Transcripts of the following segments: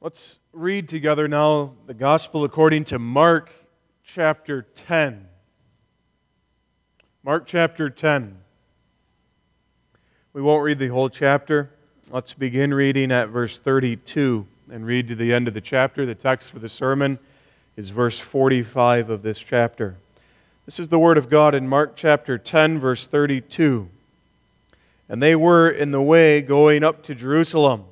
Let's read together now the Gospel according to Mark chapter 10. Mark chapter 10. We won't read the whole chapter. Let's begin reading at verse 32 and read to the end of the chapter. The text for the sermon is verse 45 of this chapter. This is the Word of God in Mark chapter 10, verse 32. And they were in the way going up to Jerusalem.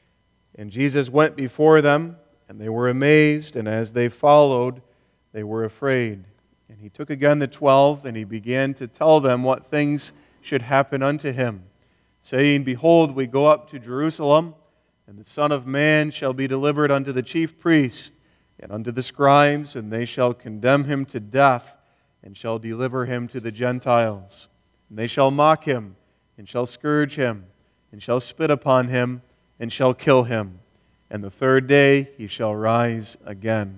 And Jesus went before them, and they were amazed, and as they followed, they were afraid. And he took again the 12, and he began to tell them what things should happen unto him, saying, Behold, we go up to Jerusalem, and the Son of Man shall be delivered unto the chief priests and unto the scribes, and they shall condemn him to death, and shall deliver him to the Gentiles. And they shall mock him, and shall scourge him, and shall spit upon him, and shall kill him. And the third day he shall rise again.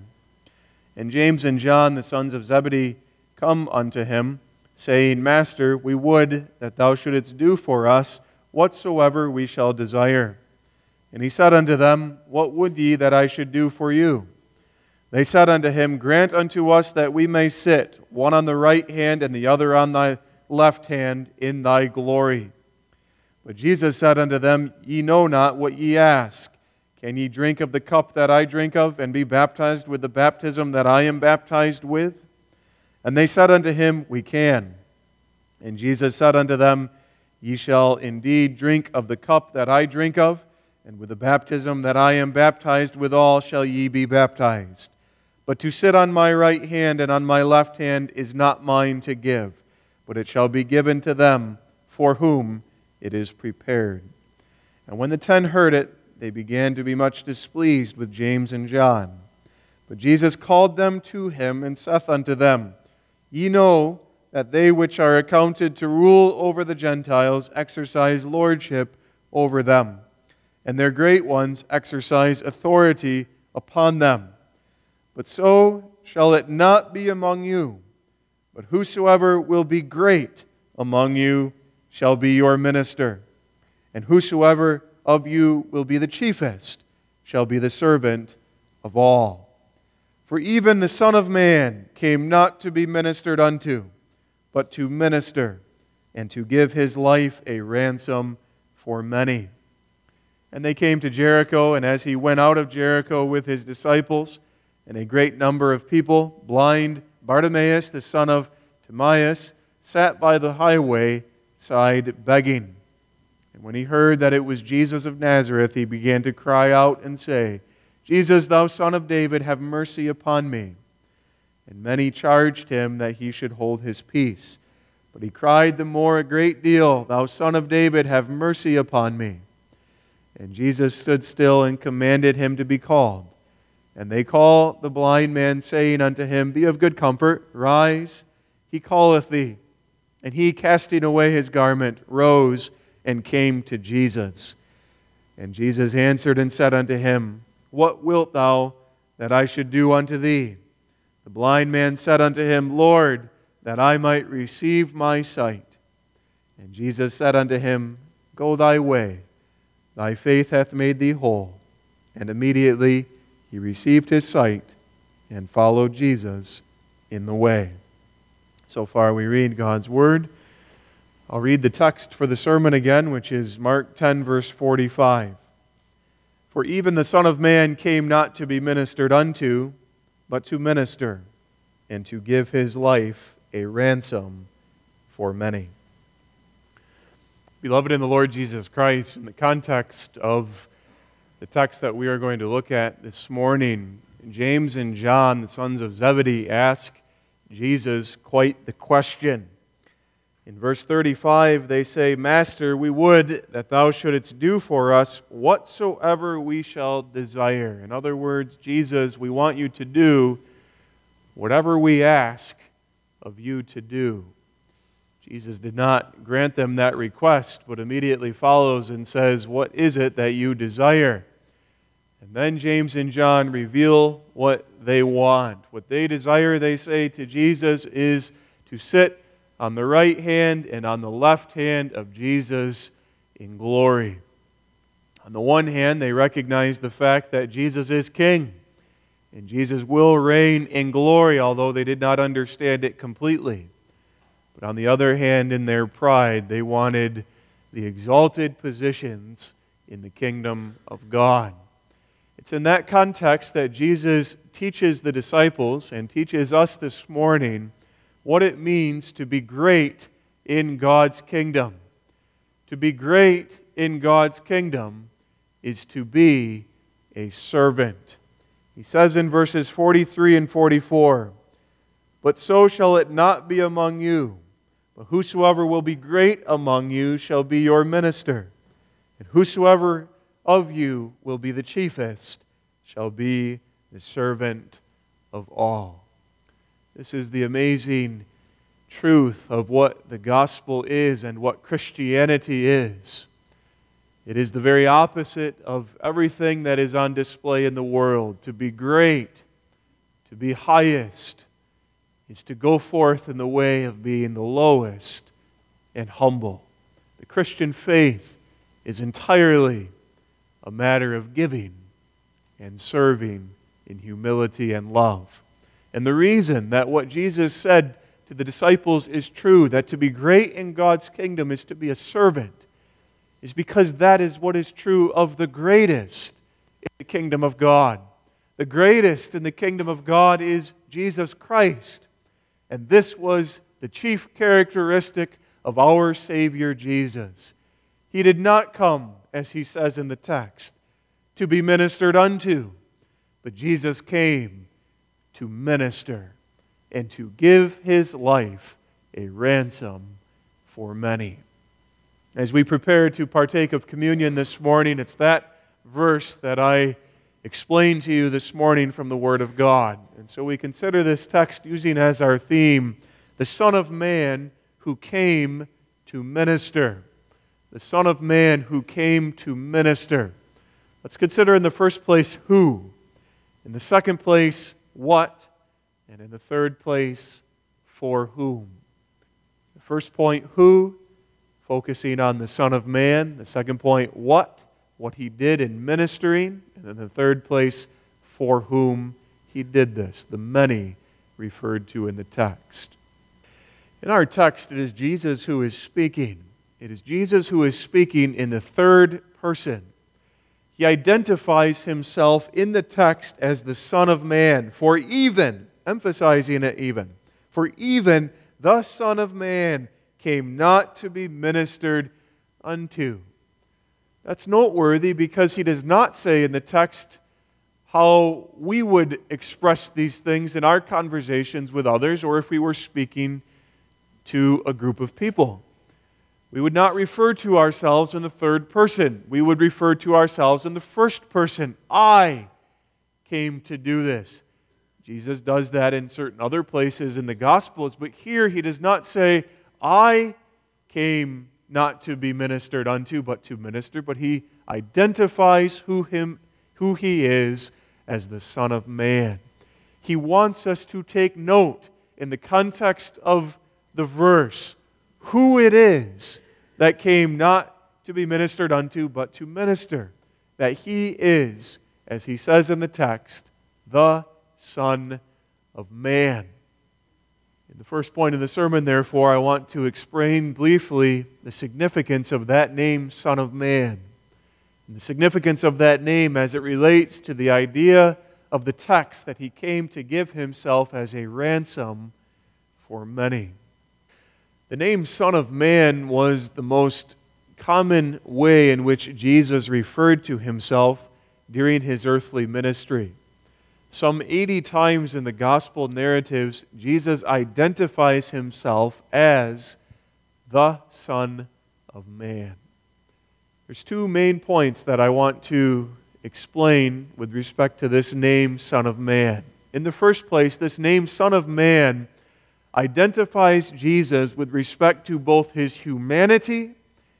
And James and John, the sons of Zebedee, come unto him, saying, Master, we would that thou shouldest do for us whatsoever we shall desire. And he said unto them, What would ye that I should do for you? They said unto him, Grant unto us that we may sit, one on the right hand and the other on thy left hand, in thy glory. But Jesus said unto them, Ye know not what ye ask. Can ye drink of the cup that I drink of, and be baptized with the baptism that I am baptized with? And they said unto him, We can. And Jesus said unto them, Ye shall indeed drink of the cup that I drink of, and with the baptism that I am baptized withal shall ye be baptized. But to sit on my right hand and on my left hand is not mine to give, but it shall be given to them for whom it is prepared. And when the 10 heard it, they began to be much displeased with James and John. But Jesus called them to him, and saith unto them, Ye know that they which are accounted to rule over the Gentiles exercise lordship over them, and their great ones exercise authority upon them. But so shall it not be among you. But whosoever will be great among you shall be your minister. And whosoever of you will be the chiefest shall be the servant of all. For even the Son of Man came not to be ministered unto, but to minister, and to give his life a ransom for many. And they came to Jericho, and as he went out of Jericho with his disciples, and a great number of people, blind Bartimaeus, the son of Timaeus, sat by the highway side begging. And when he heard that it was Jesus of Nazareth, he began to cry out and say, Jesus, thou son of David, have mercy upon me. And many charged him that he should hold his peace. But he cried the more a great deal, Thou son of David, have mercy upon me. And Jesus stood still and commanded him to be called. And they call the blind man, saying unto him, Be of good comfort, rise, he calleth thee. And he, casting away his garment, rose and came to Jesus. And Jesus answered and said unto him, What wilt thou that I should do unto thee? The blind man said unto him, Lord, that I might receive my sight. And Jesus said unto him, Go thy way, thy faith hath made thee whole. And immediately he received his sight and followed Jesus in the way. So far we read God's Word. I'll read the text for the sermon again, which is Mark 10, verse 45. For even the Son of Man came not to be ministered unto, but to minister, and to give his life a ransom for many. Beloved in the Lord Jesus Christ, in the context of the text that we are going to look at this morning, James and John, the sons of Zebedee, ask Jesus quite the question. In verse 35, they say, Master, we would that thou shouldest do for us whatsoever we shall desire. In other words, Jesus, we want you to do whatever we ask of you to do. Jesus did not grant them that request, but immediately follows and says, What is it that you desire? And then James and John reveal what they want. What they desire, they say to Jesus, is to sit on the right hand and on the left hand of Jesus in glory. On the one hand, they recognize the fact that Jesus is king, and Jesus will reign in glory, although they did not understand it completely. But on the other hand, in their pride, they wanted the exalted positions in the kingdom of God. It's in that context that Jesus teaches the disciples and teaches us this morning what it means to be great in God's kingdom. To be great in God's kingdom is to be a servant. He says in verses 43 and 44, "But so shall it not be among you. But whosoever will be great among you shall be your minister. And whosoever of you will be the chiefest shall be the servant of all." This is the amazing truth of what the gospel is and what Christianity is. It is the very opposite of everything that is on display in the world. To be great, to be highest, is to go forth in the way of being the lowest and humble. The Christian faith is entirely a matter of giving and serving in humility and love. And the reason that what Jesus said to the disciples is true, that to be great in God's kingdom is to be a servant, is because that is what is true of the greatest in the kingdom of God. The greatest in the kingdom of God is Jesus Christ. And this was the chief characteristic of our Savior Jesus. He did not come, as he says in the text, to be ministered unto, but Jesus came to minister and to give His life a ransom for many. As we prepare to partake of communion this morning, it's that verse that I explained to you this morning from the Word of God. And so we consider this text using as our theme, the Son of Man who came to minister. The Son of Man who came to minister. Let's consider in the first place who, in the second place what, and in the third place for whom. The first point, who, focusing on the Son of Man. The second point, what He did in ministering. And then the third place, for whom He did this. The many referred to in the text. In our text, it is Jesus who is speaking. It is Jesus who is speaking in the third person. He identifies Himself in the text as the Son of Man. For even, emphasizing it even, for even the Son of Man came not to be ministered unto. That's noteworthy because He does not say in the text how we would express these things in our conversations with others or if we were speaking to a group of people. We would not refer to ourselves in the third person. We would refer to ourselves in the first person. I came to do this. Jesus does that in certain other places in the Gospels, but here He does not say, I came not to be ministered unto, but to minister, but He identifies who He is as the Son of Man. He wants us to take note in the context of the verse who it is that came not to be ministered unto, but to minister. That He is, as He says in the text, the Son of Man. In the first point of the sermon, therefore, I want to explain briefly the significance of that name, Son of Man. And the significance of that name as it relates to the idea of the text that He came to give Himself as a ransom for many. The name Son of Man was the most common way in which Jesus referred to Himself during His earthly ministry. Some 80 times in the gospel narratives, Jesus identifies Himself as the Son of Man. There's two main points that I want to explain with respect to this name, Son of Man. In the first place, this name, Son of Man, identifies Jesus with respect to both His humanity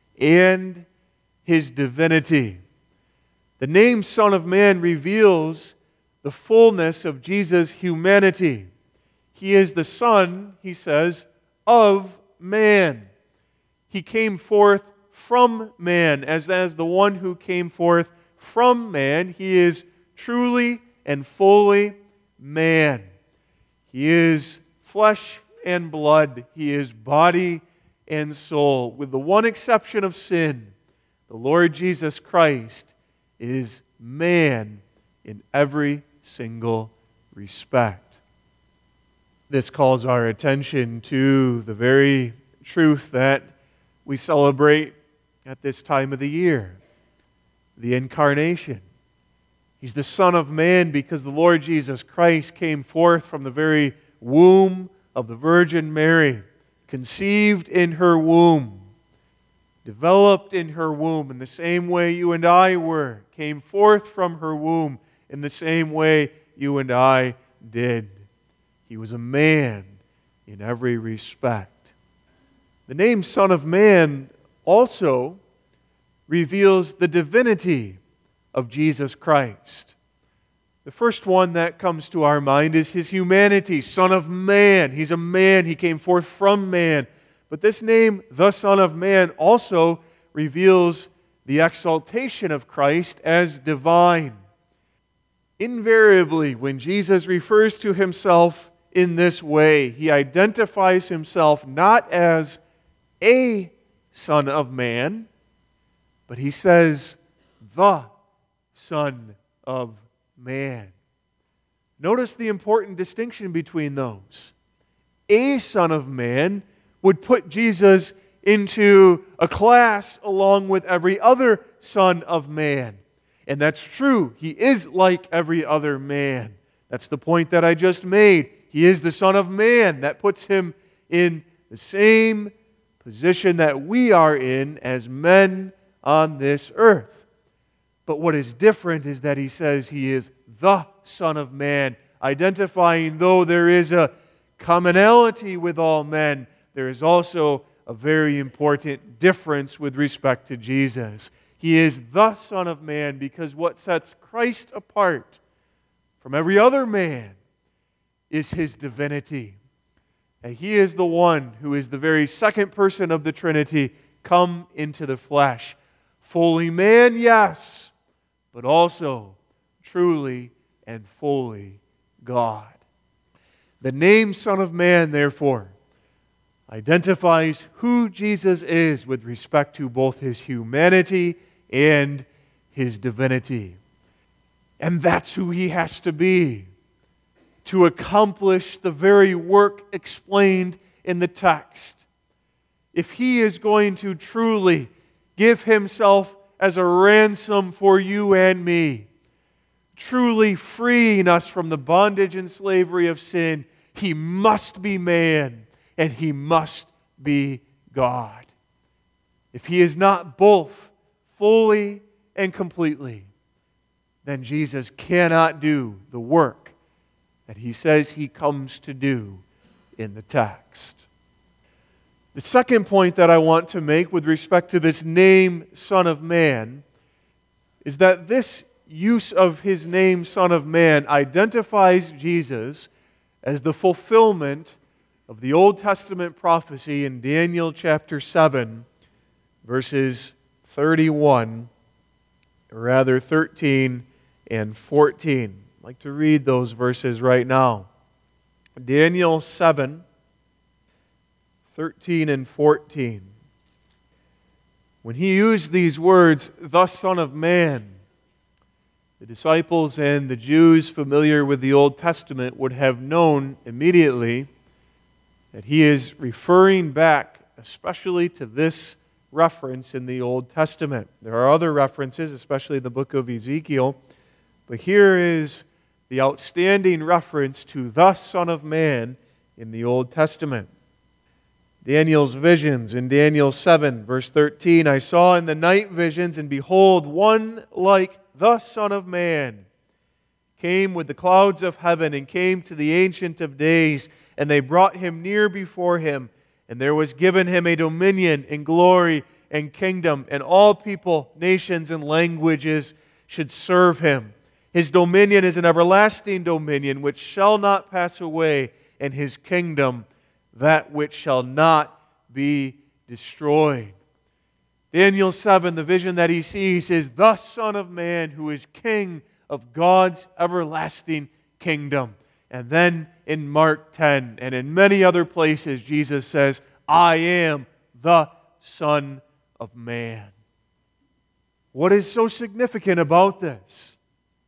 and His divinity. The name Son of Man reveals the fullness of Jesus' humanity. He is the Son, He says, of man. He came forth from man, as the one who came forth from man. He is truly and fully man. He is flesh and blood. He is body and soul. With the one exception of sin, the Lord Jesus Christ is man in every single respect. This calls our attention to the very truth that we celebrate at this time of the year, the Incarnation. He's the Son of Man because the Lord Jesus Christ came forth from the very womb of the Virgin Mary, conceived in her womb, developed in her womb in the same way you and I were, came forth from her womb in the same way you and I did. He was a man in every respect. The name Son of Man also reveals the divinity of Jesus Christ. The first one that comes to our mind is His humanity, Son of Man. He's a man. He came forth from man. But this name, the Son of Man, also reveals the exaltation of Christ as divine. Invariably, when Jesus refers to Himself in this way, He identifies Himself not as a Son of Man, but He says, the Son of Man. Notice the important distinction between those. A Son of Man would put Jesus into a class along with every other Son of Man. And that's true. He is like every other man. That's the point that I just made. He is the Son of Man. That puts Him in the same position that we are in as men on this earth. But what is different is that He says He is the Son of Man, identifying though there is a commonality with all men, there is also a very important difference with respect to Jesus. He is the Son of Man because what sets Christ apart from every other man is His divinity. And He is the one who is the very second person of the Trinity come into the flesh. Fully man, yes, but also truly and fully God. The name Son of Man, therefore, identifies who Jesus is with respect to both His humanity and His divinity. And that's who He has to be to accomplish the very work explained in the text. If He is going to truly give Himself as a ransom for you and me, truly freeing us from the bondage and slavery of sin, He must be man and He must be God. If He is not both fully and completely, then Jesus cannot do the work that He says He comes to do in the text. The second point that I want to make with respect to this name, Son of Man, is that this use of His name, Son of Man, identifies Jesus as the fulfillment of the Old Testament prophecy in Daniel chapter 7, verses 31, or rather 13 and 14. I'd like to read those verses right now. Daniel 7, 13 and 14. When he used these words, the Son of Man, the disciples and the Jews familiar with the Old Testament would have known immediately that he is referring back especially to this reference in the Old Testament. There are other references, especially in the book of Ezekiel, but here is the outstanding reference to the Son of Man in the Old Testament. Daniel's visions in Daniel 7, verse 13, I saw in the night visions, and behold, one like the Son of Man came with the clouds of heaven and came to the Ancient of Days, and they brought Him near before Him, and there was given Him a dominion and glory and kingdom, and all people, nations, and languages should serve Him. His dominion is an everlasting dominion which shall not pass away, and His kingdom that which shall not be destroyed. Daniel 7, the vision that he sees is the Son of Man who is King of God's everlasting kingdom. And then in Mark 10 and in many other places, Jesus says, I am the Son of Man. What is so significant about this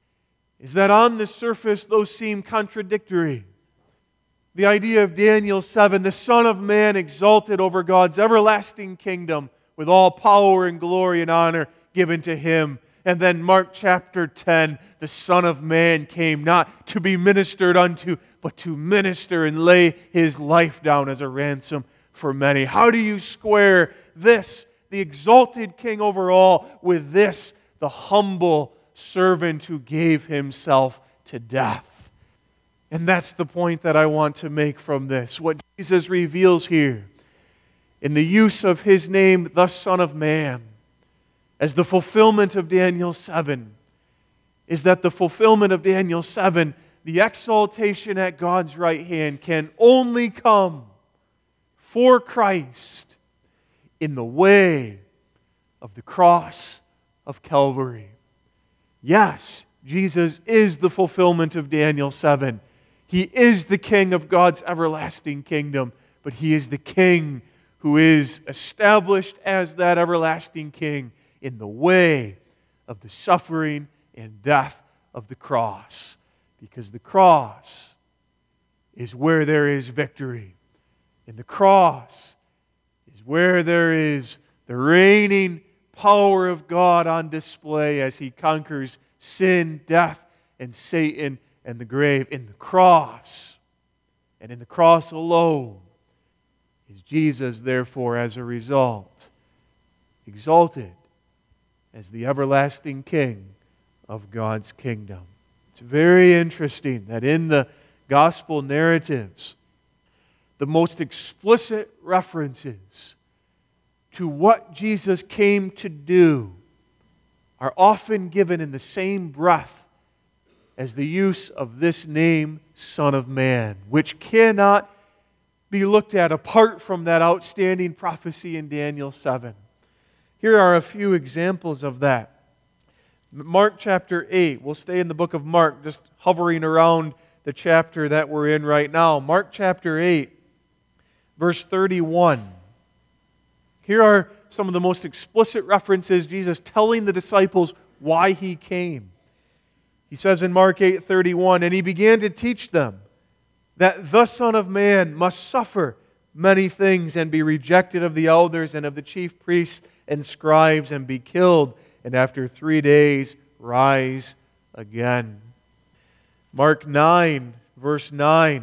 is that on the surface those seem contradictory. The idea of Daniel 7, the Son of Man exalted over God's everlasting kingdom with all power and glory and honor given to Him. And then Mark chapter 10, the Son of Man came not to be ministered unto, but to minister and lay His life down as a ransom for many. How do you square this, the exalted King over all, with this, the humble servant who gave Himself to death? And that's the point that I want to make from this. What Jesus reveals here in the use of His name, the Son of Man, as the fulfillment of Daniel 7, is that the fulfillment of Daniel 7, the exaltation at God's right hand, can only come for Christ in the way of the cross of Calvary. Yes, Jesus is the fulfillment of Daniel 7. He is the King of God's everlasting kingdom, but He is the King who is established as that everlasting King in the way of the suffering and death of the cross. Because the cross is where there is victory. And the cross is where there is the reigning power of God on display as He conquers sin, death, and Satan and the grave. In the cross, and in the cross alone, is Jesus, therefore, as a result, exalted as the everlasting King of God's kingdom. It's very interesting that in the gospel narratives, the most explicit references to what Jesus came to do are often given in the same breath as the use of this name, Son of Man, which cannot be looked at apart from that outstanding prophecy in Daniel 7. Here are a few examples of that. Mark chapter 8. We'll stay in the book of Mark, just hovering around the chapter that we're in right now. Mark chapter 8, verse 31. Here are some of the most explicit references, Jesus telling the disciples why He came. He says in Mark 8:31, and He began to teach them that the Son of Man must suffer many things and be rejected of the elders and of the chief priests and scribes and be killed, and after 3 days rise again. Mark 9, verse 9.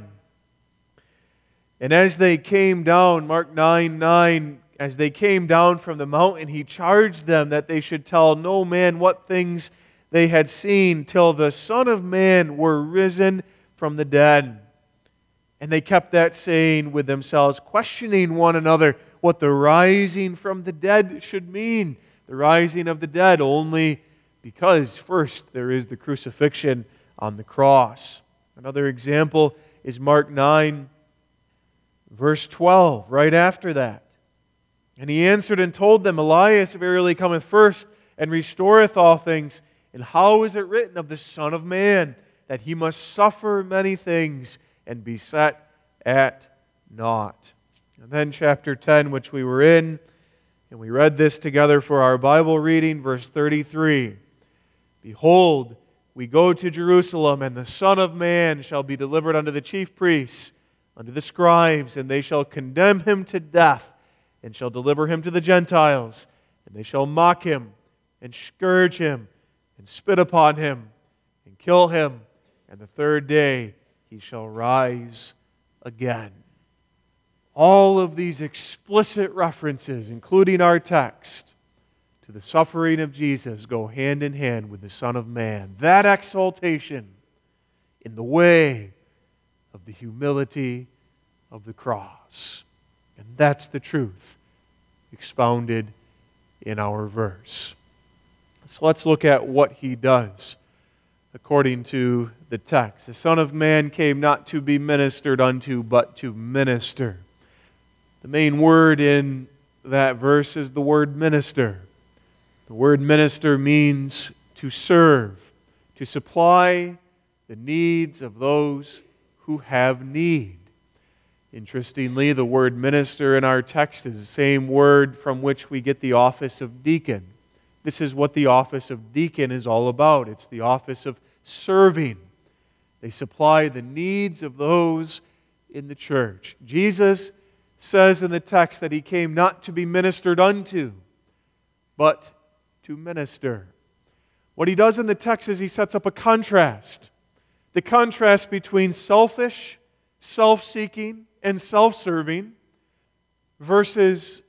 And as they came down, Mark 9:9, as they came down from the mountain, He charged them that they should tell no man what things they had seen till the Son of Man were risen from the dead. And they kept that saying with themselves, questioning one another what the rising from the dead should mean. The rising of the dead only because first there is the crucifixion on the cross. Another example is Mark 9, verse 12, right after that. And He answered and told them, Elias verily cometh first and restoreth all things. And how is it written of the Son of Man, that He must suffer many things and be set at naught? And then chapter 10, which we were in, and we read this together for our Bible reading, verse 33. Behold, we go to Jerusalem, and the Son of Man shall be delivered unto the chief priests, unto the scribes, and they shall condemn Him to death, and shall deliver Him to the Gentiles, and they shall mock Him, and scourge Him, and spit upon Him, and kill Him, and the third day He shall rise again. All of these explicit references, including our text, to the suffering of Jesus go hand in hand with the Son of Man. That exaltation in the way of the humility of the cross. And that's the truth expounded in our verse. So let's look at what He does according to the text. The Son of Man came not to be ministered unto, but to minister. The main word in that verse is the word minister. The word minister means to serve, to supply the needs of those who have need. Interestingly, the word minister in our text is the same word from which we get the office of deacon. This is what the office of deacon is all about. It's the office of serving. They supply the needs of those in the church. Jesus says in the text that He came not to be ministered unto, but to minister. What He does in the text is He sets up a contrast. The contrast between selfish, self-seeking, and self-serving versus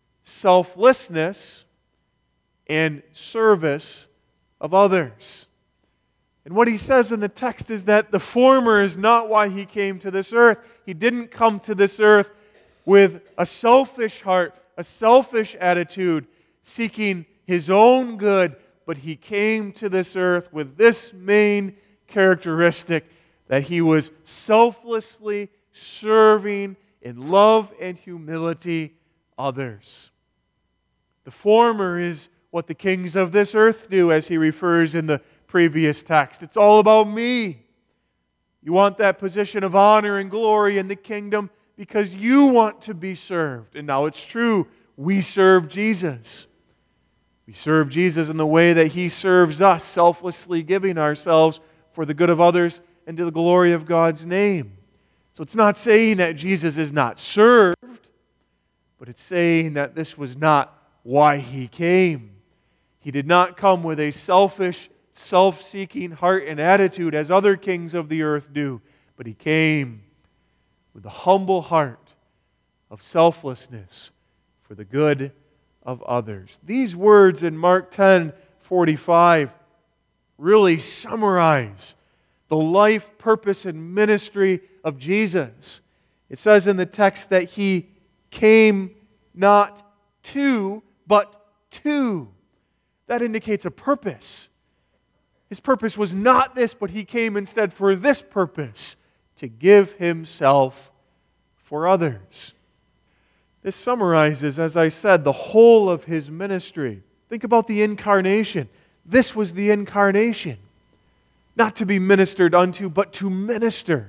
selflessness and service of others. And what He says in the text is that the former is not why He came to this earth. He didn't come to this earth with a selfish heart, a selfish attitude, seeking His own good, but He came to this earth with this main characteristic, that He was selflessly serving in love and humility others. The former is what the kings of this earth do, as He refers in the previous text. It's all about me. You want that position of honor and glory in the kingdom because you want to be served. And now it's true, we serve Jesus. We serve Jesus in the way that He serves us, selflessly giving ourselves for the good of others and to the glory of God's name. So it's not saying that Jesus is not served, but it's saying that this was not why He came. He did not come with a selfish, self-seeking heart and attitude as other kings of the earth do, but He came with the humble heart of selflessness for the good of others. These words in Mark 10:45 really summarize the life, purpose, and ministry of Jesus. It says in the text that He came not to, but to. That indicates a purpose. His purpose was not this, but He came instead for this purpose, to give Himself for others. This summarizes, as I said, the whole of His ministry. Think about the incarnation. This was the incarnation. Not to be ministered unto, but to minister.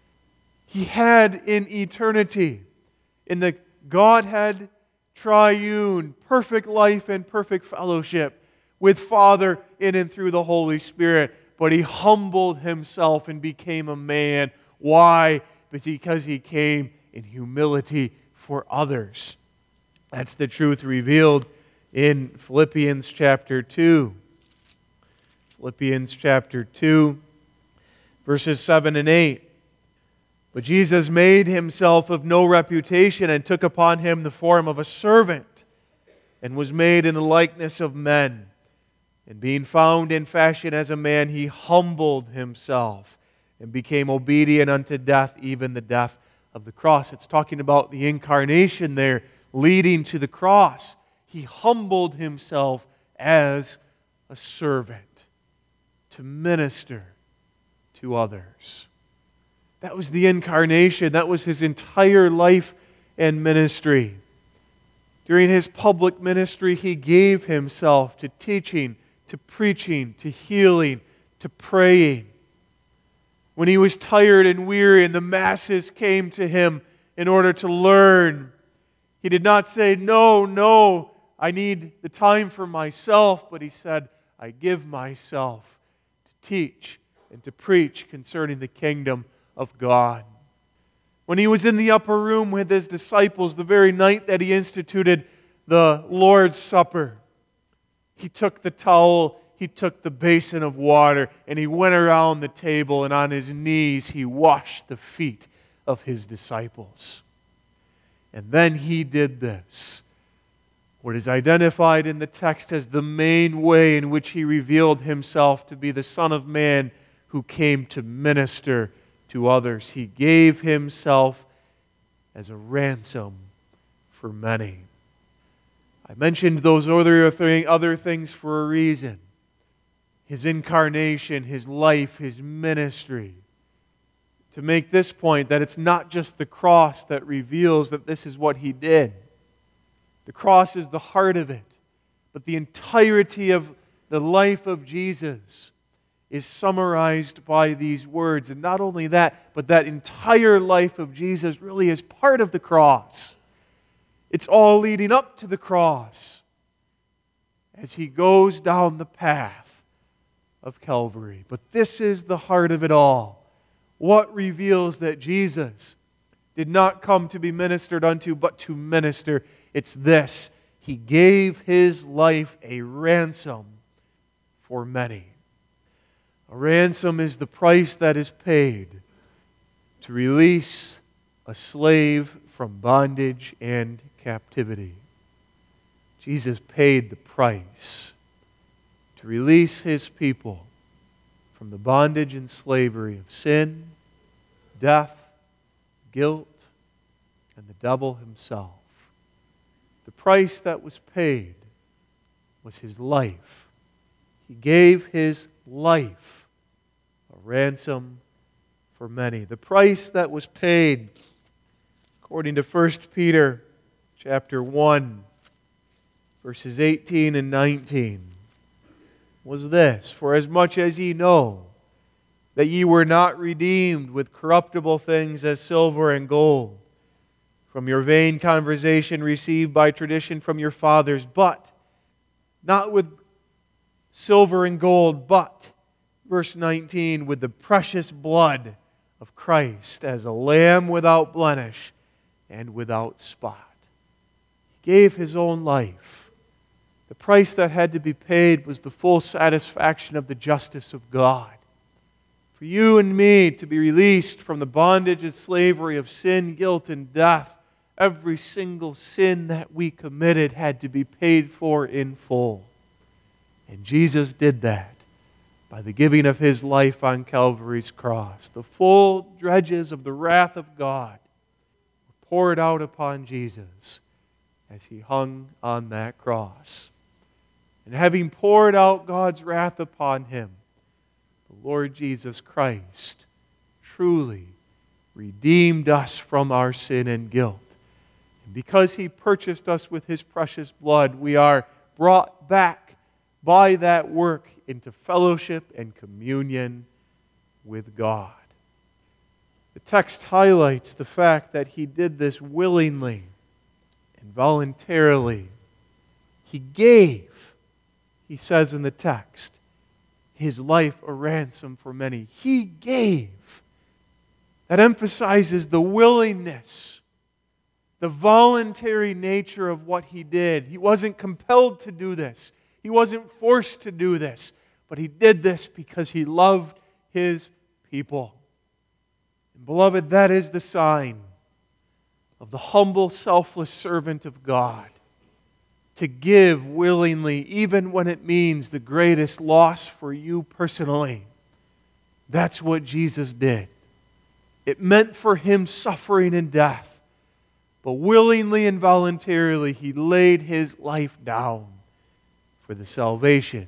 He had in eternity, in the Godhead triune, perfect life and perfect fellowship with Father in and through the Holy Spirit. But He humbled Himself and became a man. Why? Because He came in humility for others. That's the truth revealed in Philippians chapter 2. Philippians chapter 2, verses 7 and 8. But Jesus made Himself of no reputation and took upon Him the form of a servant and was made in the likeness of men. And being found in fashion as a man, He humbled Himself and became obedient unto death, even the death of the cross. It's talking about the incarnation there, leading to the cross. He humbled Himself as a servant to minister to others. That was the incarnation. That was His entire life and ministry. During His public ministry, He gave Himself to teaching, to preaching, to healing, to praying. When He was tired and weary and the masses came to Him in order to learn, He did not say, no, I need the time for myself, but He said, I give myself to teach and to preach concerning the kingdom of God. When He was in the upper room with His disciples the very night that He instituted the Lord's Supper, He took the towel, He took the basin of water, and He went around the table, and on His knees He washed the feet of His disciples. And then He did this, what is identified in the text as the main way in which He revealed Himself to be the Son of Man who came to minister to others. He gave Himself as a ransom for many. I mentioned those other things for a reason. His incarnation, His life, His ministry. To make this point that it's not just the cross that reveals that this is what He did. The cross is the heart of it. But the entirety of the life of Jesus is summarized by these words. And not only that, but that entire life of Jesus really is part of the cross. It's all leading up to the cross as He goes down the path of Calvary. But this is the heart of it all. What reveals that Jesus did not come to be ministered unto, but to minister? It's this: He gave His life a ransom for many. A ransom is the price that is paid to release a slave from bondage and captivity. Jesus paid the price to release His people from the bondage and slavery of sin, death, guilt, and the devil himself. The price that was paid was His life. He gave His life a ransom for many. The price that was paid, according to 1 Peter chapter 1, verses 18 and 19, was this: For as much as ye know that ye were not redeemed with corruptible things as silver and gold, from your vain conversation received by tradition from your fathers, but not with silver and gold, but, verse 19, with the precious blood of Christ as a lamb without blemish and without spot. He gave His own life. The price that had to be paid was the full satisfaction of the justice of God. For you and me to be released from the bondage and slavery of sin, guilt, and death, every single sin that we committed had to be paid for in full. And Jesus did that by the giving of His life on Calvary's cross. The full dredges of the wrath of God were poured out upon Jesus as He hung on that cross. And having poured out God's wrath upon Him, the Lord Jesus Christ truly redeemed us from our sin and guilt. And because He purchased us with His precious blood, we are brought back by that work into fellowship and communion with God. The text highlights the fact that He did this willingly and voluntarily. He gave, he says in the text, His life a ransom for many. He gave. That emphasizes the willingness, the voluntary nature of what He did. He wasn't compelled to do this. He wasn't forced to do this. But He did this because He loved His people. And beloved, that is the sign of the humble, selfless servant of God. To give willingly, even when it means the greatest loss for you personally. That's what Jesus did. It meant for Him suffering and death. But willingly and voluntarily, He laid His life down for the salvation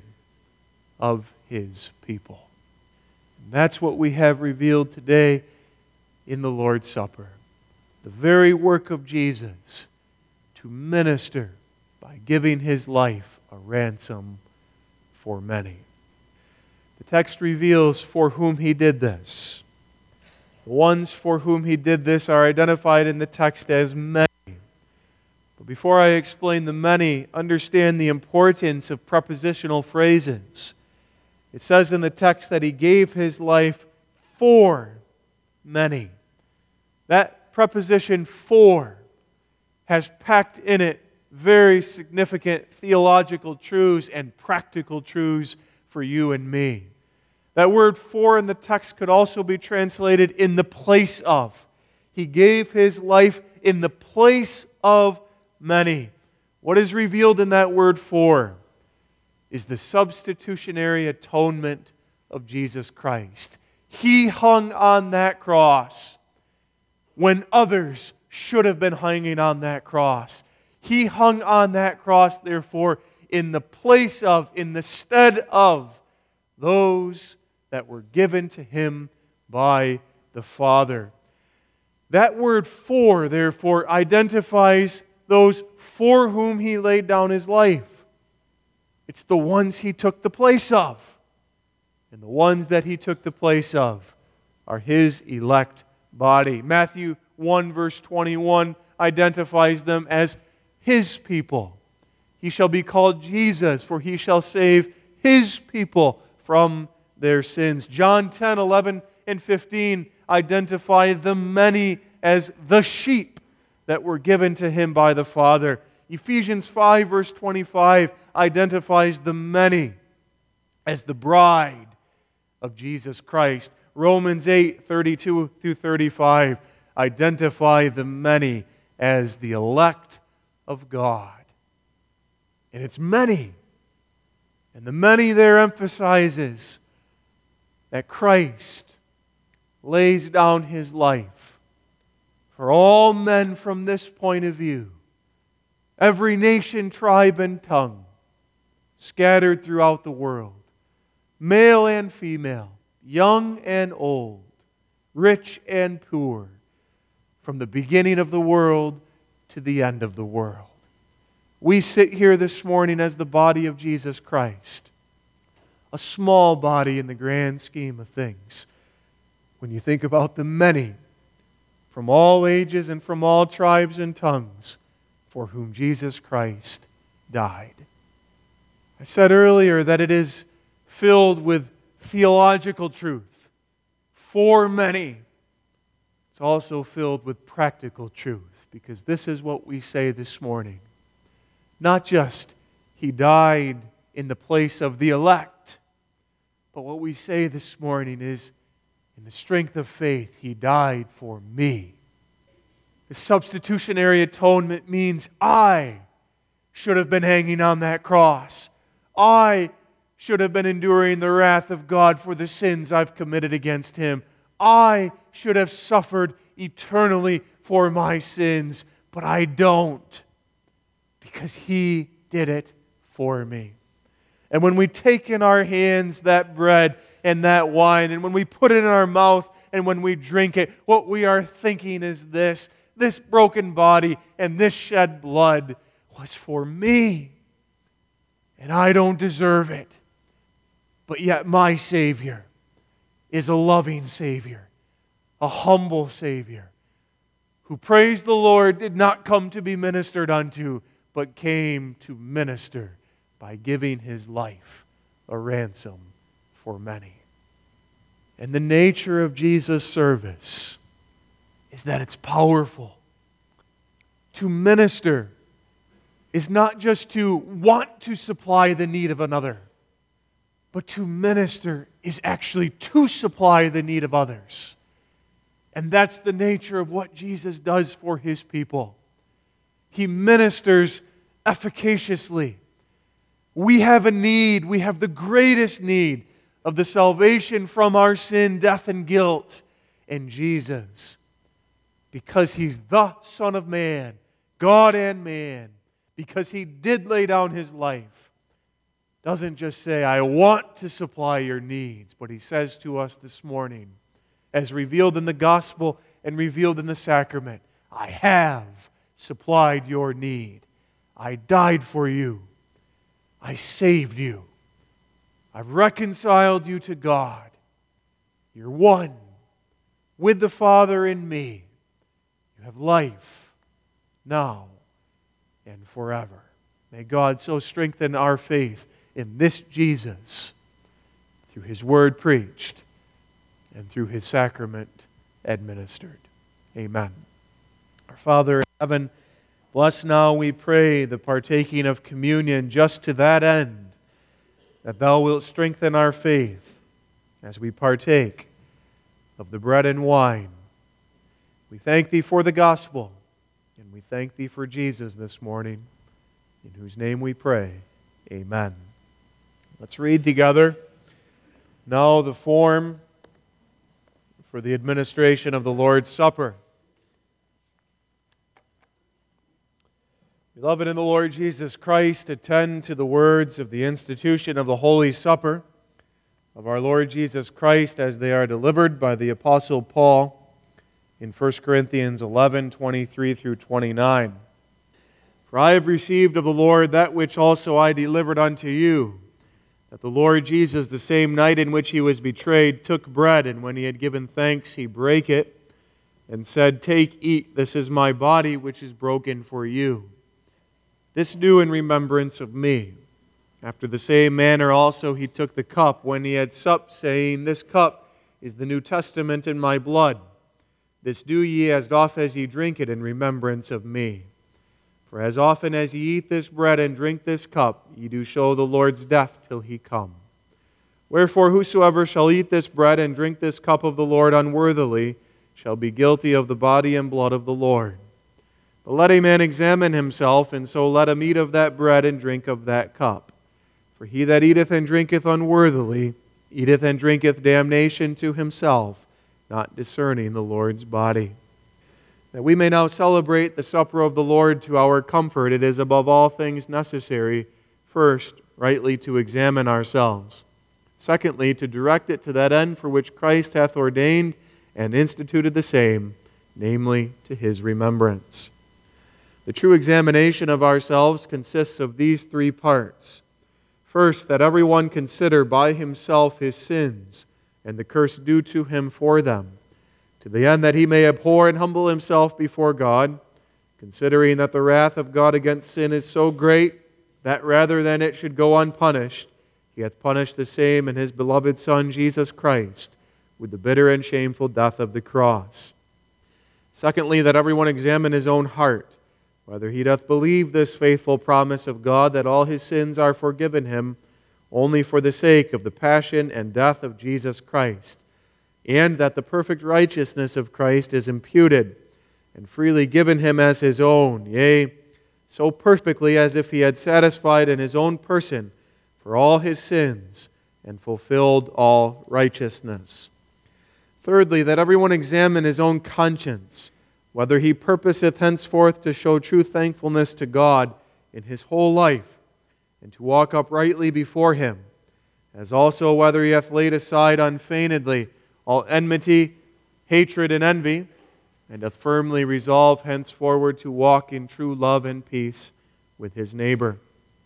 of His people. And that's what we have revealed today in the Lord's Supper. The very work of Jesus to minister by giving His life a ransom for many. The text reveals for whom He did this. The ones for whom He did this are identified in the text as many. But before I explain the many, understand the importance of prepositional phrases. It says in the text that He gave His life for many. That preposition for has packed in it very significant theological truths and practical truths for you and me. That word for in the text could also be translated in the place of. He gave His life in the place of many. What is revealed in that word for is the substitutionary atonement of Jesus Christ. He hung on that cross when others should have been hanging on that cross. He hung on that cross, therefore, in the place of, in the stead of those that were given to Him by the Father. That word for, therefore, identifies those for whom He laid down His life. It's the ones He took the place of. And the ones that He took the place of are His elect body. Matthew 1 verse 21 identifies them as His people. He shall be called Jesus, for He shall save His people from their sins. John 10, 11, and 15 identify the many as the sheep that were given to Him by the Father. Ephesians 5, verse 25 identifies the many as the bride of Jesus Christ. Romans 8, 32 through 35 identify the many as the elect of God. And it's many. And the many there emphasizes that Christ lays down His life for all men from this point of view. Every nation, tribe, and tongue scattered throughout the world. Male and female, young and old, rich and poor, from the beginning of the world to the end of the world. We sit here this morning as the body of Jesus Christ, a small body in the grand scheme of things. When you think about the many, from all ages and from all tribes and tongues, for whom Jesus Christ died. I said earlier that it is filled with theological truth. For many. It's also filled with practical truth, because this is what we say this morning. Not just He died in the place of the elect, but what we say this morning is, in the strength of faith, He died for me. The substitutionary atonement means I should have been hanging on that cross. I should have been enduring the wrath of God for the sins I've committed against Him. I should have suffered eternally for my sins, but I don't, because He did it for me. And when we take in our hands that bread and that wine, and when we put it in our mouth and when we drink it, what we are thinking is this broken body and this shed blood was for me. And I don't deserve it. But yet my Savior is a loving Savior, a humble Savior, who, praise the Lord, did not come to be ministered unto, but came to minister by giving His life a ransom for many. And the nature of Jesus' service is that it's powerful. To minister is not just to want to supply the need of another, but to minister is actually to supply the need of others. And that's the nature of what Jesus does for His people. He ministers efficaciously. We have a need, we have the greatest need of the salvation from our sin, death, and guilt. And Jesus, because He's the Son of Man, God and man, because He did lay down His life, doesn't just say, I want to supply your needs, but He says to us this morning, as revealed in the gospel and revealed in the sacrament, I have supplied your need. I died for you. I saved you. I've reconciled you to God. You're one with the Father in me. You have life now and forever. May God so strengthen our faith in this Jesus through His word preached and through His sacrament administered. Amen. Our Father in heaven, bless now, we pray, the partaking of communion just to that end, that Thou wilt strengthen our faith as we partake of the bread and wine. We thank Thee for the gospel, and we thank Thee for Jesus this morning, in whose name we pray. Amen. Let's read together now the form for the administration of the Lord's Supper. Beloved in the Lord Jesus Christ, attend to the words of the institution of the Holy Supper of our Lord Jesus Christ as they are delivered by the Apostle Paul in 1 Corinthians 11, 23 through 29. For I have received of the Lord that which also I delivered unto you, that the Lord Jesus, the same night in which he was betrayed, took bread, and when he had given thanks, he brake it, and said, Take, eat, this is my body, which is broken for you. This do in remembrance of me. After the same manner also he took the cup when he had supped, saying, This cup is the New Testament in my blood. This do ye as oft as ye drink it in remembrance of me. For as often as ye eat this bread and drink this cup, ye do show the Lord's death till he come. Wherefore whosoever shall eat this bread and drink this cup of the Lord unworthily shall be guilty of the body and blood of the Lord. But let a man examine himself, and so let him eat of that bread and drink of that cup. For he that eateth and drinketh unworthily eateth and drinketh damnation to himself, not discerning the Lord's body. That we may now celebrate the supper of the Lord to our comfort, it is above all things necessary, first, rightly to examine ourselves. Secondly, to direct it to that end for which Christ hath ordained and instituted the same, namely, to his remembrance. The true examination of ourselves consists of these three parts. First, that every one consider by himself his sins, and the curse due to him for them, to the end that he may abhor and humble himself before God, considering that the wrath of God against sin is so great that rather than it should go unpunished, he hath punished the same in his beloved Son, Jesus Christ, with the bitter and shameful death of the cross. Secondly, that everyone examine his own heart, whether he doth believe this faithful promise of God that all his sins are forgiven him only for the sake of the passion and death of Jesus Christ, and that the perfect righteousness of Christ is imputed and freely given him as his own, yea, so perfectly as if he had satisfied in his own person for all his sins and fulfilled all righteousness. Thirdly, that everyone examine his own conscience, whether he purposeth henceforth to show true thankfulness to God in his whole life, and to walk uprightly before him, as also whether he hath laid aside unfeignedly all enmity, hatred, and envy, and doth firmly resolve henceforward to walk in true love and peace with his neighbor.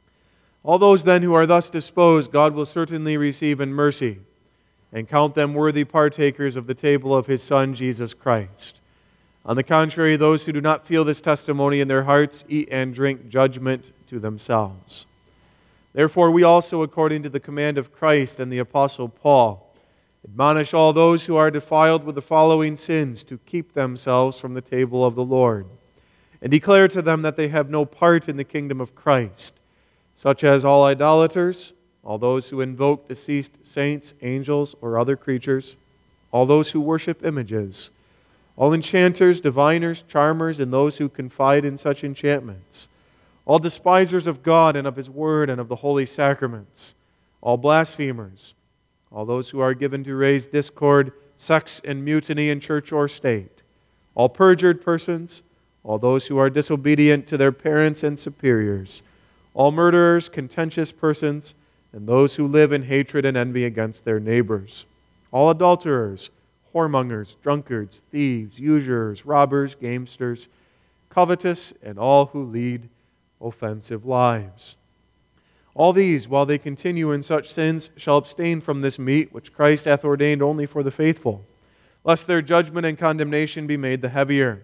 All those then who are thus disposed, God will certainly receive in mercy, and count them worthy partakers of the table of his Son, Jesus Christ. On the contrary, those who do not feel this testimony in their hearts eat and drink judgment to themselves. Therefore, we also, according to the command of Christ and the Apostle Paul, admonish all those who are defiled with the following sins to keep themselves from the table of the Lord, and declare to them that they have no part in the kingdom of Christ, such as all idolaters, all those who invoke deceased saints, angels, or other creatures, all those who worship images, all enchanters, diviners, charmers, and those who confide in such enchantments, all despisers of God and of his word and of the holy sacraments, all blasphemers, all those who are given to raise discord, sects, and mutiny in church or state, all perjured persons, all those who are disobedient to their parents and superiors, all murderers, contentious persons, and those who live in hatred and envy against their neighbors, all adulterers, whoremongers, drunkards, thieves, usurers, robbers, gamesters, covetous, and all who lead offensive lives. All these, while they continue in such sins, shall abstain from this meat, which Christ hath ordained only for the faithful, lest their judgment and condemnation be made the heavier.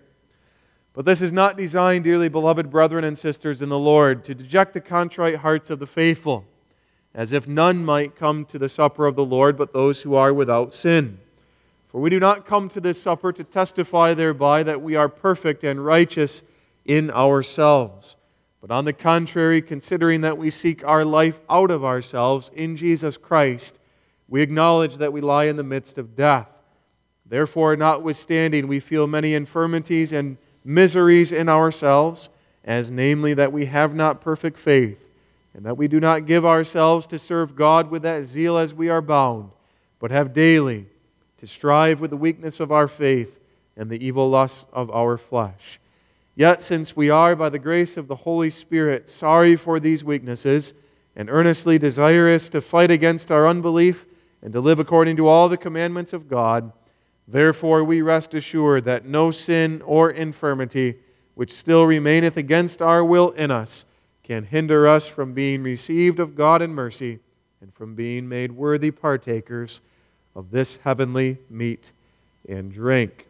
But this is not designed, dearly beloved brethren and sisters in the Lord, to deject the contrite hearts of the faithful, as if none might come to the supper of the Lord but those who are without sin. For we do not come to this supper to testify thereby that we are perfect and righteous in ourselves, but on the contrary, considering that we seek our life out of ourselves in Jesus Christ, we acknowledge that we lie in the midst of death. Therefore, notwithstanding, we feel many infirmities and miseries in ourselves, as namely that we have not perfect faith, and that we do not give ourselves to serve God with that zeal as we are bound, but have daily to strive with the weakness of our faith and the evil lusts of our flesh. Yet, since we are, by the grace of the Holy Spirit, sorry for these weaknesses, and earnestly desirous to fight against our unbelief and to live according to all the commandments of God, therefore we rest assured that no sin or infirmity which still remaineth against our will in us, can hinder us from being received of God in mercy, and from being made worthy partakers of this heavenly meat and drink.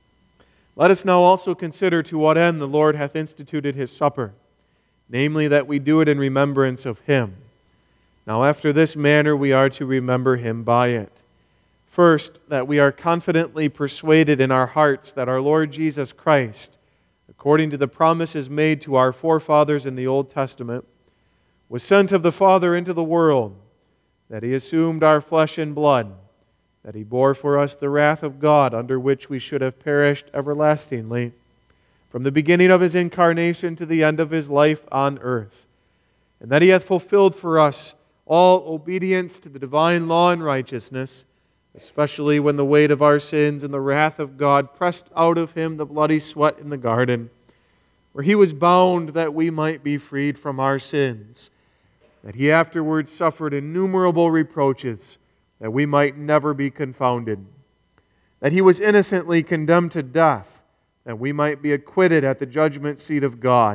Let us now also consider to what end the Lord hath instituted His supper, namely that we do it in remembrance of Him. Now after this manner we are to remember Him by it. First, that we are confidently persuaded in our hearts that our Lord Jesus Christ, according to the promises made to our forefathers in the Old Testament, was sent of the Father into the world, that He assumed our flesh and blood, that He bore for us the wrath of God, under which we should have perished everlastingly, from the beginning of His incarnation to the end of His life on earth, and that He hath fulfilled for us all obedience to the divine law and righteousness, especially when the weight of our sins and the wrath of God pressed out of Him the bloody sweat in the garden, where He was bound that we might be freed from our sins, that He afterwards suffered innumerable reproaches, that we might never be confounded, that He was innocently condemned to death, that we might be acquitted at the judgment seat of God,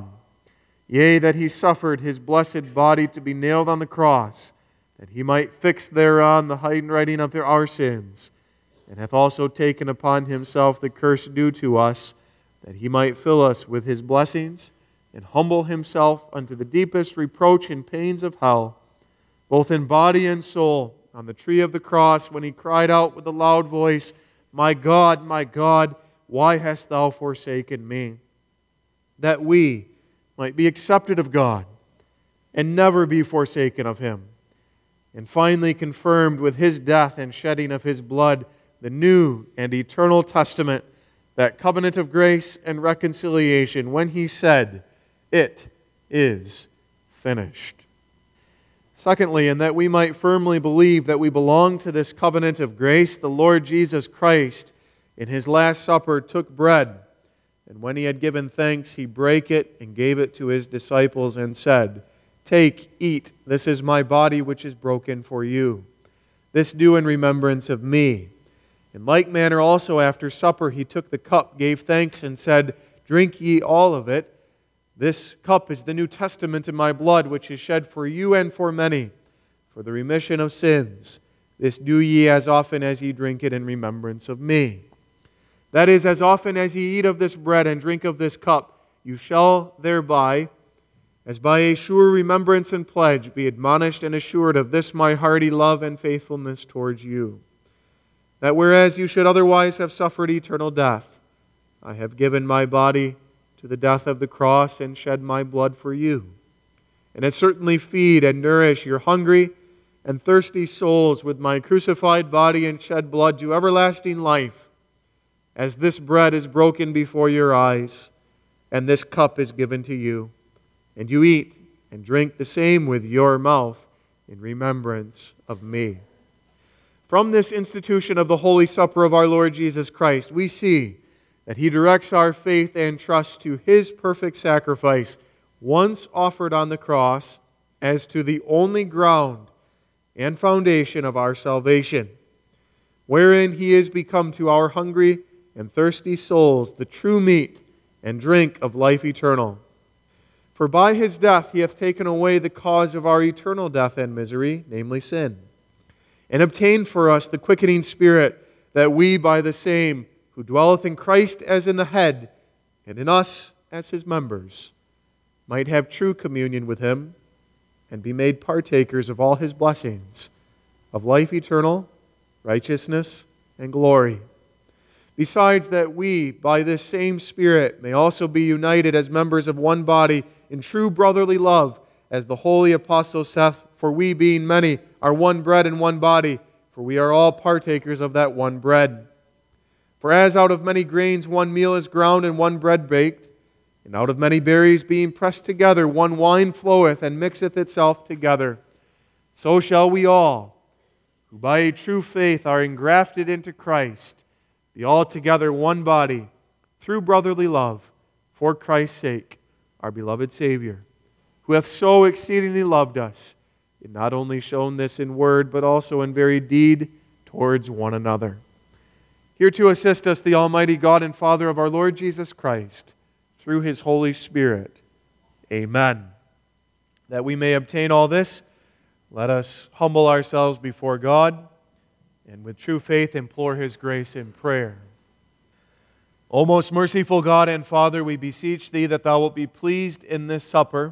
yea, that He suffered His blessed body to be nailed on the cross, that He might fix thereon the handwriting of our sins, and hath also taken upon Himself the curse due to us, that He might fill us with His blessings, and humble Himself unto the deepest reproach and pains of hell, both in body and soul, on the tree of the cross, when He cried out with a loud voice, my God, why hast Thou forsaken me? That we might be accepted of God, and never be forsaken of Him, and finally confirmed with His death and shedding of His blood the new and eternal testament, that covenant of grace and reconciliation, when He said, it is finished. Secondly, and that we might firmly believe that we belong to this covenant of grace, the Lord Jesus Christ, in His last supper, took bread, and when He had given thanks, He brake it and gave it to His disciples and said, take, eat, this is my body which is broken for you. This do in remembrance of me. In like manner also after supper He took the cup, gave thanks, and said, drink ye all of it. This cup is the New Testament in my blood, which is shed for you and for many, for the remission of sins. This do ye as often as ye drink it in remembrance of me. That is, as often as ye eat of this bread and drink of this cup, you shall thereby, as by a sure remembrance and pledge, be admonished and assured of this my hearty love and faithfulness towards you. That whereas you should otherwise have suffered eternal death, I have given my body to the death of the cross and shed my blood for you, and have certainly feed and nourish your hungry and thirsty souls with my crucified body and shed blood to everlasting life, as this bread is broken before your eyes, and this cup is given to you. And you eat and drink the same with your mouth in remembrance of me. From this institution of the Holy Supper of our Lord Jesus Christ, we see that He directs our faith and trust to His perfect sacrifice, once offered on the cross, as to the only ground and foundation of our salvation, wherein He is become to our hungry and thirsty souls the true meat and drink of life eternal. For by His death He hath taken away the cause of our eternal death and misery, namely sin, and obtained for us the quickening Spirit, that we by the same, who dwelleth in Christ as in the head, and in us as His members, might have true communion with Him, and be made partakers of all His blessings, of life eternal, righteousness, and glory. Besides that we, by this same Spirit, may also be united as members of one body in true brotherly love, as the holy apostle saith, for we being many are one bread and one body, for we are all partakers of that one bread. For as out of many grains one meal is ground and one bread baked, and out of many berries being pressed together one wine floweth and mixeth itself together, so shall we all, who by a true faith are engrafted into Christ, be altogether one body, through brotherly love, for Christ's sake, our beloved Savior, who hath so exceedingly loved us, and not only shown this in word, but also in very deed towards one another. Here to assist us, the Almighty God and Father of our Lord Jesus Christ, through His Holy Spirit. Amen. That we may obtain all this, let us humble ourselves before God and with true faith implore His grace in prayer. O most merciful God and Father, we beseech Thee that Thou wilt be pleased in this supper,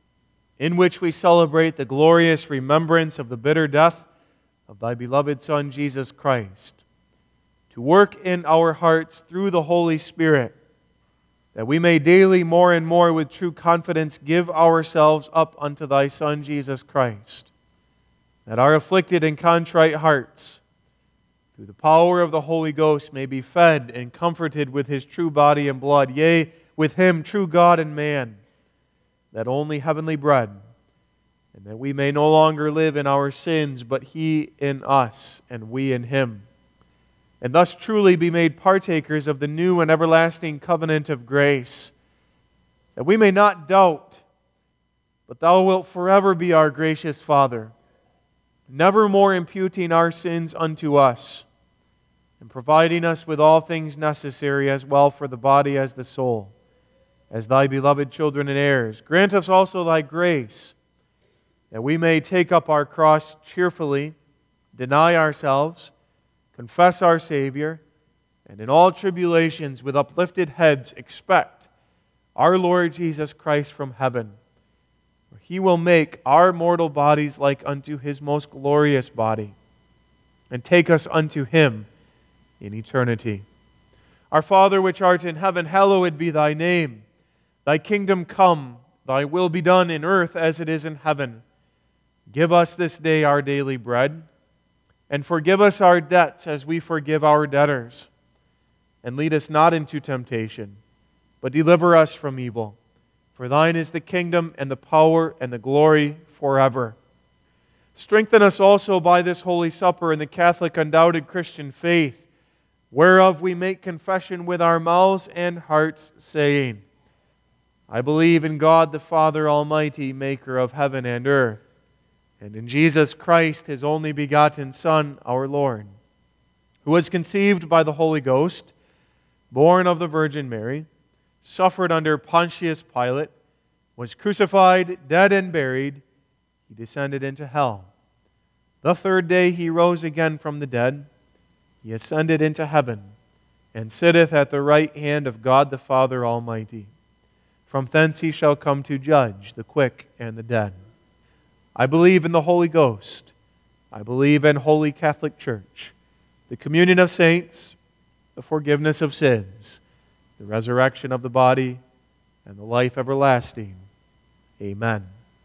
in which we celebrate the glorious remembrance of the bitter death of Thy beloved Son, Jesus Christ, to work in our hearts through the Holy Spirit, that we may daily more and more with true confidence give ourselves up unto Thy Son, Jesus Christ, that our afflicted and contrite hearts, through the power of the Holy Ghost, may be fed and comforted with His true body and blood, yea, with Him, true God and man, that only heavenly bread, and that we may no longer live in our sins, but He in us, and we in Him, and thus truly be made partakers of the new and everlasting covenant of grace, that we may not doubt, but Thou wilt forever be our gracious Father, never more imputing our sins unto us, and providing us with all things necessary as well for the body as the soul, as Thy beloved children and heirs. Grant us also Thy grace, that we may take up our cross cheerfully, deny ourselves, confess our Savior, and in all tribulations with uplifted heads expect our Lord Jesus Christ from heaven, where He will make our mortal bodies like unto His most glorious body, and take us unto Him in eternity. Our Father which art in heaven, hallowed be Thy name. Thy kingdom come, Thy will be done in earth as it is in heaven. Give us this day our daily bread, and forgive us our debts as we forgive our debtors. And lead us not into temptation, but deliver us from evil. For Thine is the kingdom and the power and the glory forever. Strengthen us also by this Holy Supper in the Catholic undoubted Christian faith, whereof we make confession with our mouths and hearts, saying, I believe in God the Father Almighty, maker of heaven and earth, and in Jesus Christ, His only begotten Son, our Lord, who was conceived by the Holy Ghost, born of the Virgin Mary, suffered under Pontius Pilate, was crucified, dead, and buried. He descended into hell. The third day He rose again from the dead. He ascended into heaven, and sitteth at the right hand of God the Father Almighty. From thence He shall come to judge the quick and the dead. I believe in the Holy Ghost. I believe in Holy Catholic Church, the communion of saints, the forgiveness of sins, the resurrection of the body, and the life everlasting. Amen.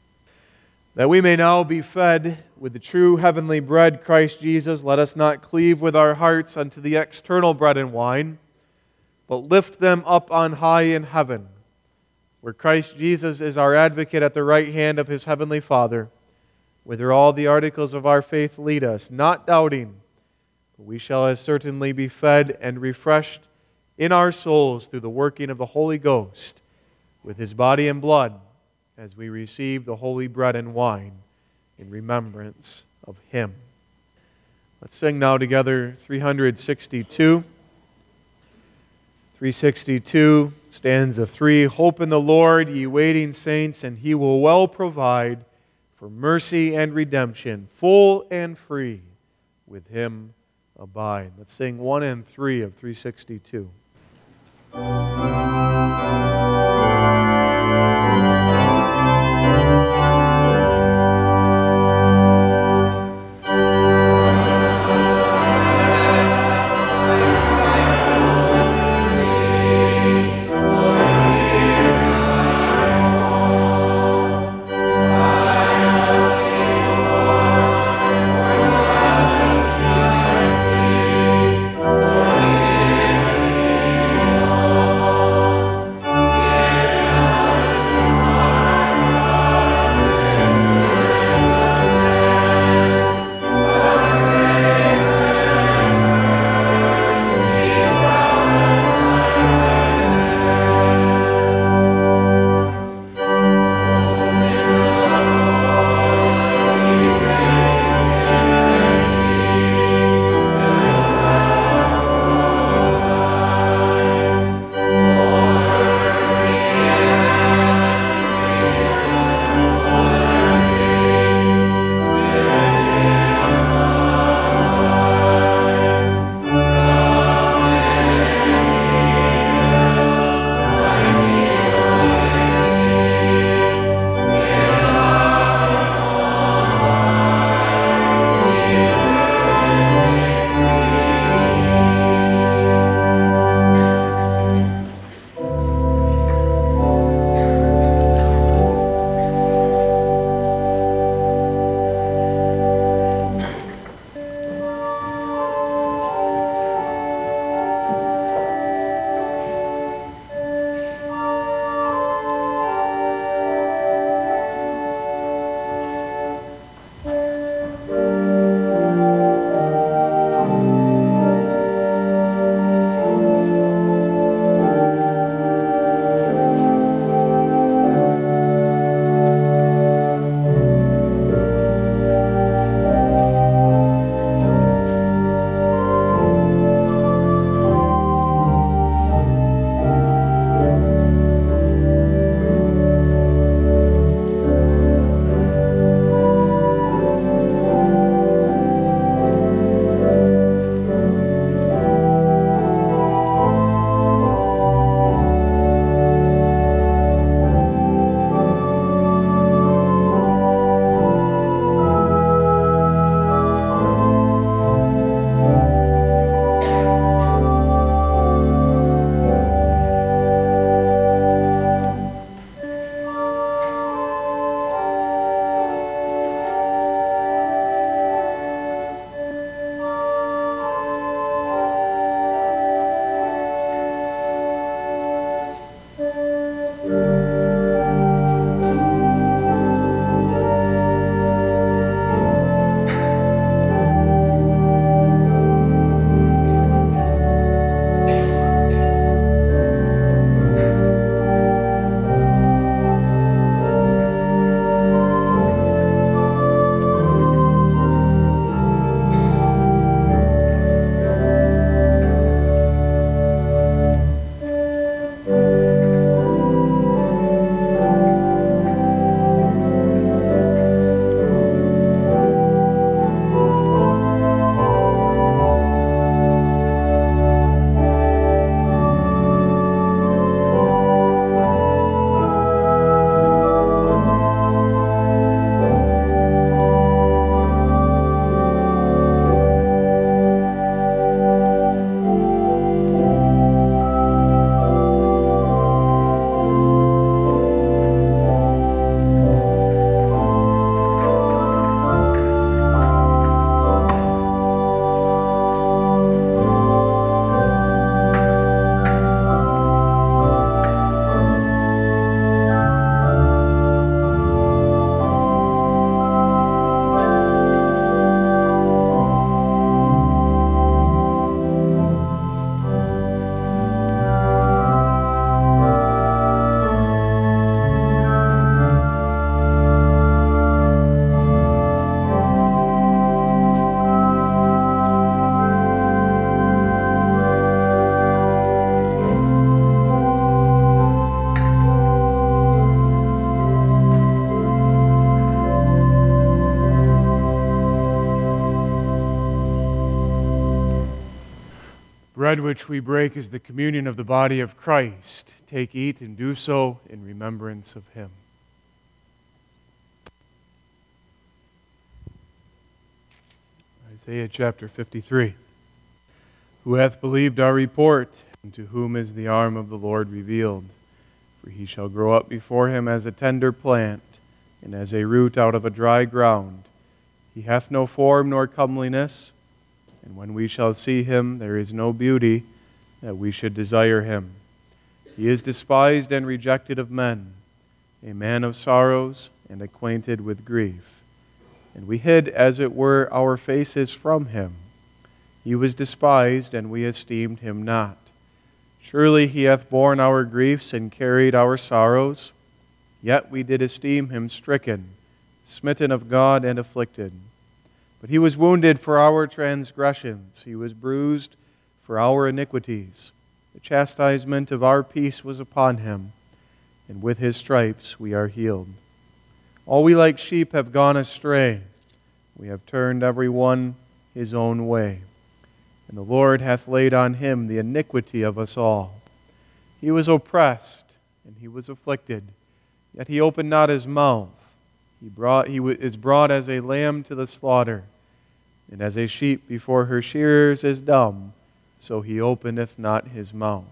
That we may now be fed with the true heavenly bread, Christ Jesus, let us not cleave with our hearts unto the external bread and wine, but lift them up on high in heaven, where Christ Jesus is our advocate at the right hand of His heavenly Father, whither all the articles of our faith lead us, not doubting, but we shall as certainly be fed and refreshed in our souls through the working of the Holy Ghost with His body and blood as we receive the holy bread and wine in remembrance of Him. Let's sing now together 362. 362, stanza 3. Hope in the Lord, ye waiting saints, and He will well provide for mercy and redemption, full and free, with Him abide. Let's sing 1 and 3 of 362. bread which we break is the communion of the body of Christ. Take, eat, and do so in remembrance of him. Isaiah chapter 53. Who hath believed our report, and to whom is the arm of the Lord revealed? For he shall grow up before him as a tender plant, and as a root out of a dry ground. He hath no form nor comeliness, and when we shall see him, there is no beauty that we should desire him. He is despised and rejected of men, a man of sorrows and acquainted with grief. And we hid, as it were, our faces from him. He was despised, and we esteemed him not. Surely he hath borne our griefs and carried our sorrows. Yet we did esteem him stricken, smitten of God, and afflicted. But he was wounded for our transgressions. He was bruised for our iniquities. The chastisement of our peace was upon him, and with his stripes we are healed. All we like sheep have gone astray. We have turned every one his own way. And the Lord hath laid on him the iniquity of us all. He was oppressed, and he was afflicted, yet he opened not his mouth. He is brought as a lamb to the slaughter, and as a sheep before her shearers is dumb, so he openeth not his mouth.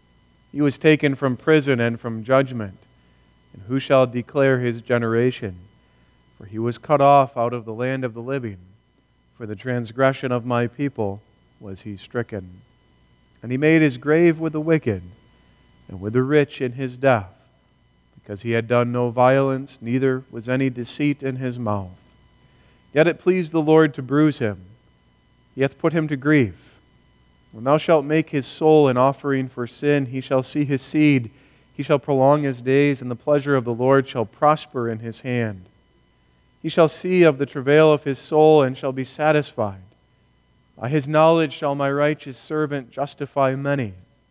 He was taken from prison and from judgment. And who shall declare his generation? For he was cut off out of the land of the living. For the transgression of my people was he stricken. And he made his grave with the wicked, and with the rich in his death, because he had done no violence, neither was any deceit in his mouth. Yet it pleased the Lord to bruise him. He hath put him to grief. When thou shalt make his soul an offering for sin, he shall see his seed. He shall prolong his days, and the pleasure of the Lord shall prosper in his hand. He shall see of the travail of his soul, and shall be satisfied. By his knowledge shall my righteous servant justify many,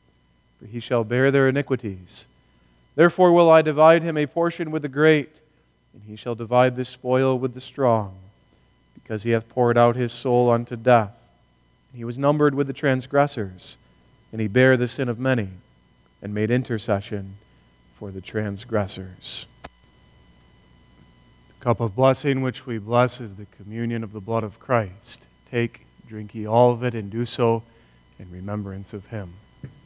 for he shall bear their iniquities. Therefore will I divide him a portion with the great, and he shall divide the spoil with the strong, because he hath poured out his soul unto death. He was numbered with the transgressors, and he bare the sin of many, and made intercession for the transgressors. The cup of blessing which we bless is the communion of the blood of Christ. Take, drink ye all of it, and do so in remembrance of him.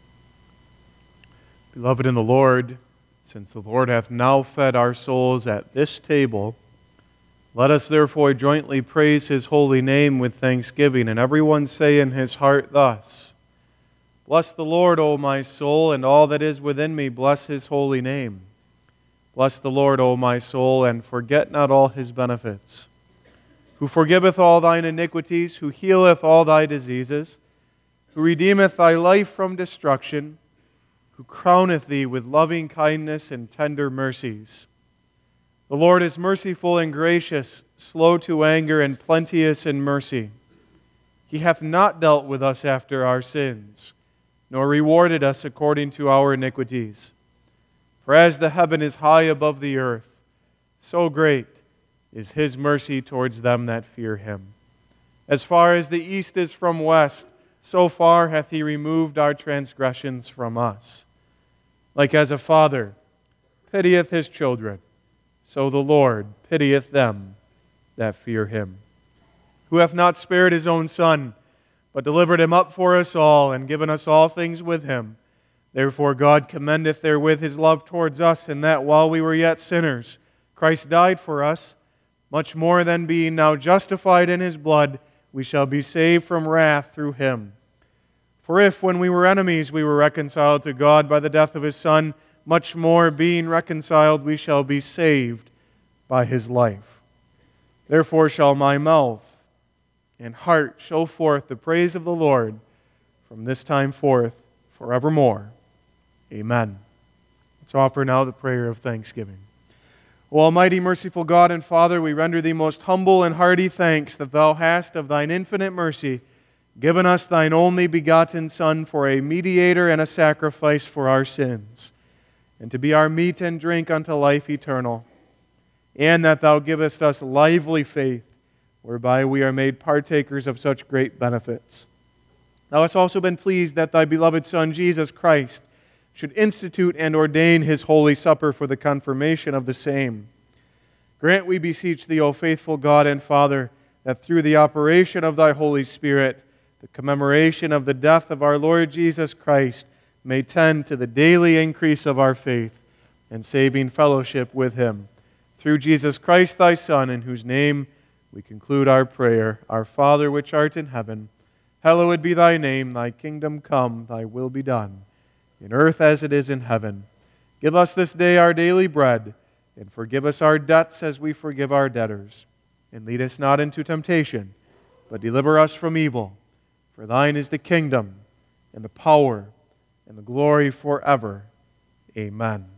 Beloved in the Lord, since the Lord hath now fed our souls at this table, let us therefore jointly praise his holy name with thanksgiving, and everyone say in his heart thus: Bless the Lord, O my soul, and all that is within me, bless his holy name. Bless the Lord, O my soul, and forget not all his benefits, who forgiveth all thine iniquities, who healeth all thy diseases, who redeemeth thy life from destruction, who crowneth thee with loving kindness and tender mercies. The Lord is merciful and gracious, slow to anger, and plenteous in mercy. He hath not dealt with us after our sins, nor rewarded us according to our iniquities. For as the heaven is high above the earth, so great is his mercy towards them that fear him. As far as the east is from west, so far hath he removed our transgressions from us. Like as a father pitieth his children, so the Lord pitieth them that fear him. Who hath not spared his own Son, but delivered him up for us all, and given us all things with him. Therefore God commendeth therewith his love towards us, in that while we were yet sinners, Christ died for us. Much more than being now justified in his blood, we shall be saved from wrath through him. For if, when we were enemies, we were reconciled to God by the death of his Son, much more, being reconciled, we shall be saved by his life. Therefore shall my mouth and heart show forth the praise of the Lord from this time forth forevermore. Amen. Let's offer now the prayer of thanksgiving. O Almighty, merciful God and Father, we render thee most humble and hearty thanks that thou hast of thine infinite mercy given us thine only begotten Son for a mediator and a sacrifice for our sins, and to be our meat and drink unto life eternal, and that thou givest us lively faith, whereby we are made partakers of such great benefits. Thou hast also been pleased that thy beloved Son, Jesus Christ, should institute and ordain his holy supper for the confirmation of the same. Grant, we beseech thee, O faithful God and Father, that through the operation of thy Holy Spirit, the commemoration of the death of our Lord Jesus Christ may tend to the daily increase of our faith and saving fellowship with him. Through Jesus Christ thy Son, in whose name we conclude our prayer. Our Father, which art in heaven, hallowed be thy name. Thy kingdom come, thy will be done, in earth as it is in heaven. Give us this day our daily bread, and forgive us our debts as we forgive our debtors. And lead us not into temptation, but deliver us from evil. For thine is the kingdom, and the power, and the glory forever. Amen.